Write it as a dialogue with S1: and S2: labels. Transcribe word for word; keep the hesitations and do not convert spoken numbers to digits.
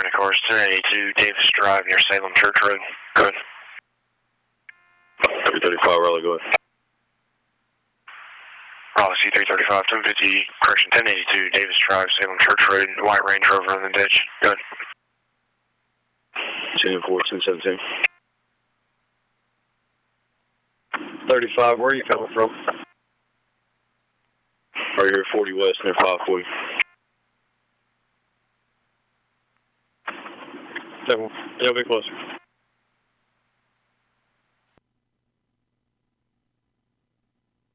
S1: County cars, ten eighty-two Davis Drive near Salem Church Road. Go ahead.
S2: three thirty-five, Raleigh, go ahead.
S1: Raleigh C three thirty-five, ten fifty, correction, ten eighty-two Davis Drive, Salem Church Road, white Range Rover in the ditch. Go ahead.
S2: ten four, ten seventeen.
S3: thirty-five, where are you coming from?
S2: Right here, forty West, near five forty.
S3: It'll be closer.